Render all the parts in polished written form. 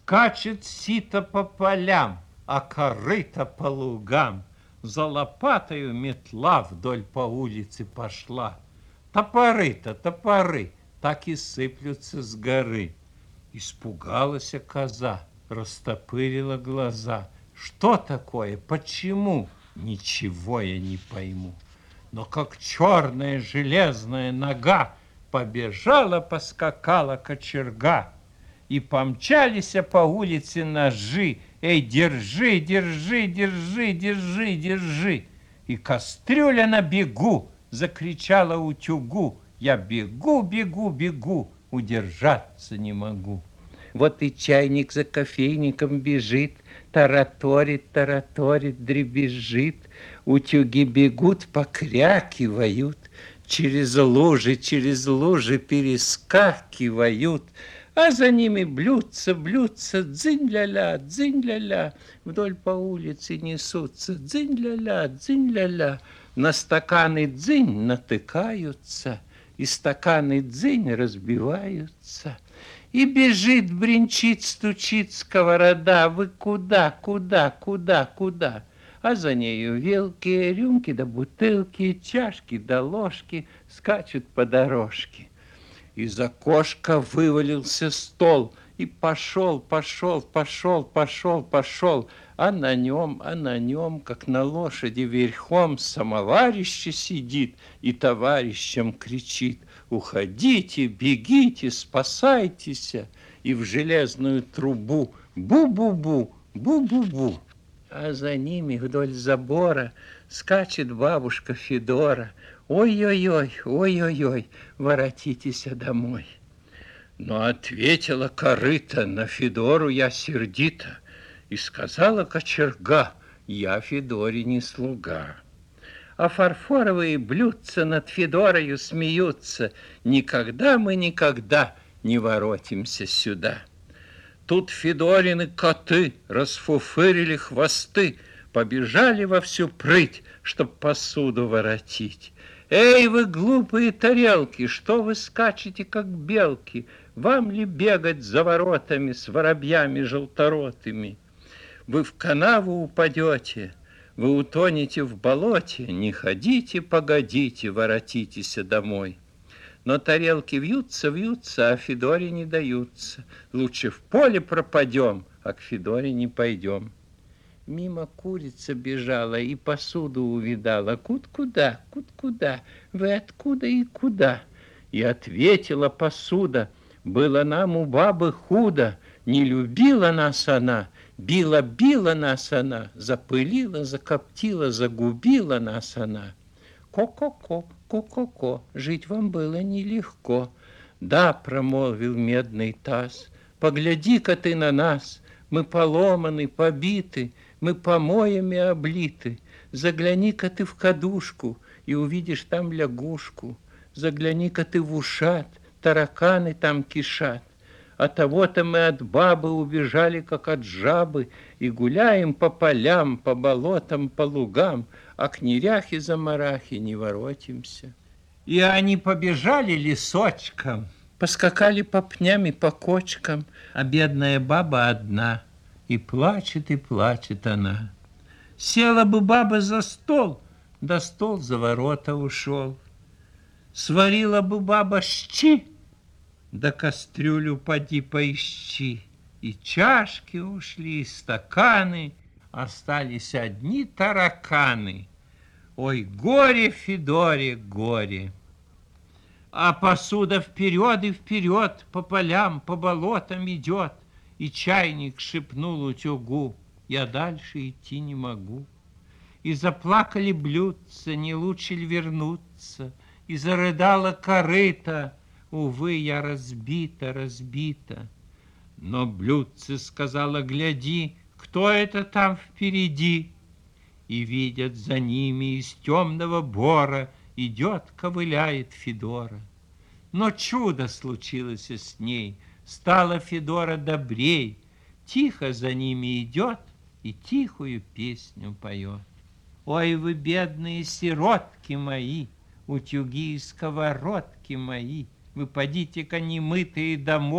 Скачет сито по полям, а корыто по лугам. За лопатою метла вдоль по улице пошла. Топоры-то, топоры, так и сыплются с горы. Испугалась коза, растопырила глаза. Что такое? Почему? Ничего я не пойму. Но как черная железная нога побежала, поскакала кочерга, и помчались по улице ножи. Эй, держи, держи, держи, держи, держи. И кастрюля на бегу закричала утюгу. Я бегу, бегу, бегу, удержаться не могу. Вот и чайник за кофейником бежит, тараторит, тараторит, дребезжит. Утюги бегут, покрякивают, через лужи перескакивают. А за ними блюдца, блюдца, дзынь-ля-ля, дзынь-ля-ля. Вдоль по улице несутся, дзынь-ля-ля, дзынь-ля-ля. На стаканы дзынь натыкаются, и стаканы дзынь разбиваются. И бежит, бренчит, стучит сковорода. Вы куда, куда, куда, куда? А за нею вилки, рюмки да бутылки, чашки да ложки скачут по дорожке. Из окошка вывалился стол, и пошел, пошел, пошел, пошел, пошел. А на нем, как на лошади верхом, самоварище сидит и товарищам кричит: уходите, бегите, спасайтесь. И в железную трубу бу-бу-бу, бу-бу-бу. А за ними вдоль забора скачет бабушка Федора. Ой-ой-ой, ой-ой-ой, воротитесь домой. Но ответила корыто на Федору я сердито, и сказала кочерга: я Федоре не слуга. А фарфоровые блюдца над Федорою смеются: никогда мы никогда не воротимся сюда. Тут Федорины коты расфуфырили хвосты, побежали во всю прыть, чтоб посуду воротить. Эй, вы глупые тарелки, что вы скачете, как белки? Вам ли бегать за воротами с воробьями желторотыми? Вы в канаву упадете, вы утонете в болоте. Не ходите, погодите, воротитесь домой. Но тарелки вьются, вьются, а Федоре не даются. Лучше в поле пропадем, а к Федоре не пойдем. Мимо курица бежала и посуду увидала. Куда, куда, вы откуда и куда? И ответила посуда: было нам у бабы худо, не любила нас она, била нас она, запылила, закоптила, загубила нас она. Ко-ко-ко, ко-ко-ко, жить вам было нелегко. Да, промолвил медный таз, погляди-ка ты на нас, мы поломаны, побиты, мы помоями облиты. Загляни-ка ты в кадушку и увидишь там лягушку. Загляни-ка ты в ушат, тараканы там кишат. А того-то мы от бабы убежали, как от жабы, и гуляем по полям, по болотам, по лугам, а к неряхе-замарахе не воротимся. И они побежали лесочком, поскакали по пням и по кочкам, а бедная баба одна, и плачет она. Села бы баба за стол, да стол за ворота ушел. Сварила бы баба щи, да кастрюлю поди поищи. И чашки ушли, и стаканы, остались одни тараканы. Ой, горе Федоре, горе! А посуда вперед и вперед по полям, по болотам идет, и чайник шепнул утюгу: я дальше идти не могу. И заплакали блюдца, не лучше ли вернуться, и зарыдала корыто: увы, я разбита, разбита. Но блюдце сказала: гляди, кто это там впереди? И видят, за ними из темного бора идет, ковыляет Федора. Но чудо случилось с ней, стала Федора добрей, тихо за ними идет и тихую песню поет. Ой, вы бедные сиротки мои, утюги и сковородки мои, вы подите-ка немытые домой,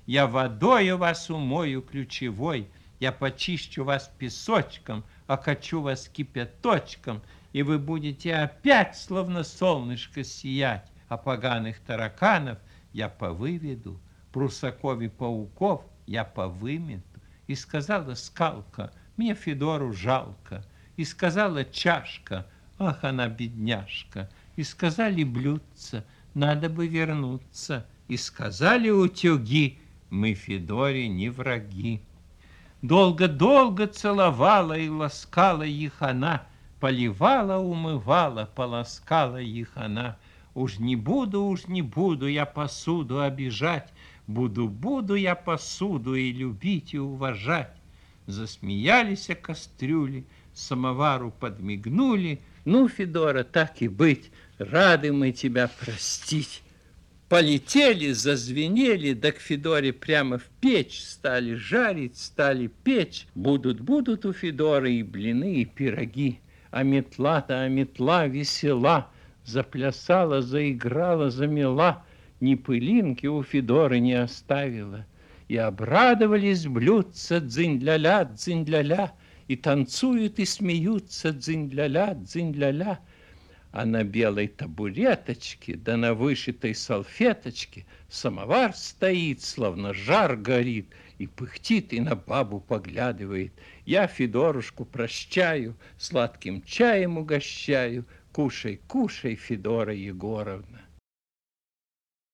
Я водою вас умою ключевой, я почищу вас песочком, окачу вас кипяточком, и вы будете опять, словно солнышко, сиять, а поганых тараканов я повыведу, прусаков и пауков я повымету. И сказала скалка, мне Федору жалко, и сказала чашка, ах, она бедняжка, и сказали блюдца, надо бы вернуться, и сказали утюги, мы Федоре не враги. Долго-долго целовала и ласкала их она, поливала, умывала, полоскала их она. Уж не буду я посуду обижать, буду я посуду и любить, и уважать. Засмеялись кастрюли, самовару подмигнули. Ну, Федора, так и быть, рады мы тебя простить. Полетели, зазвенели, да к Федоре прямо в печь стали жарить, стали печь. Будут у Федоры и блины, и пироги. А метла весела, заплясала, заиграла, замела, ни пылинки у Федоры не оставила. И обрадовались блюдца дзынь-ля-ля, и танцуют, и смеются дзынь-ля-ля. А на белой табуреточке, да на вышитой салфеточке самовар стоит, словно жар горит, и пыхтит, и на бабу поглядывает. Я Федорушку прощаю, сладким чаем угощаю. Кушай, кушай, Федора Егоровна.